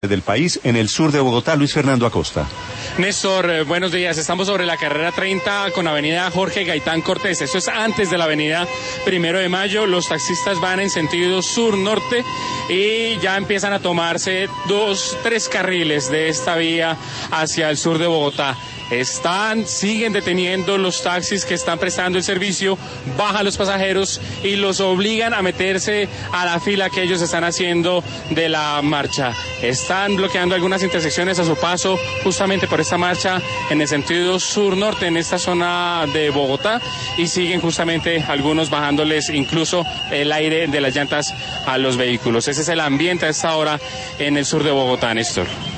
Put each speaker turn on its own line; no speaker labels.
del país en el sur de Bogotá. Luis Fernando Acosta.
Néstor, buenos días. Estamos sobre la carrera 30 con avenida Jorge Gaitán Cortés. Esto es antes de la avenida 1 de Mayo. Los taxistas van en sentido sur-norte y ya empiezan a tomarse 2-3 carriles de esta vía hacia el sur de Bogotá. Siguen deteniendo los taxis que están prestando el servicio, bajan los pasajeros y los obligan a meterse a la fila que ellos están haciendo de la marcha. Están bloqueando algunas intersecciones a su paso justamente por esta marcha en el sentido sur-norte en esta zona de Bogotá y siguen justamente algunos bajándoles incluso el aire de las llantas a los vehículos. Ese es el ambiente a esta hora en el sur de Bogotá, Néstor.